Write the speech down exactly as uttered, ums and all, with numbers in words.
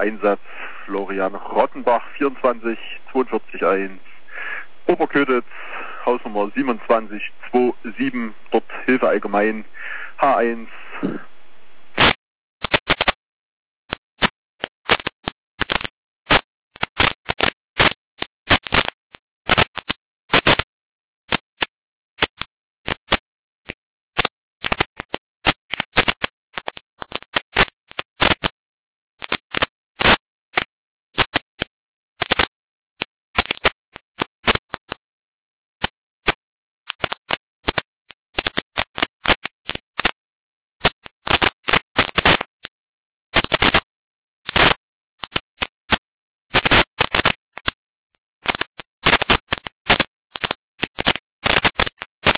Einsatz Florian Rottenbach, vierundzwanzig zweiundvierzig eins, Oberköditz, Hausnummer siebenundzwanzig siebenundzwanzig, dort Hilfe allgemein, H eins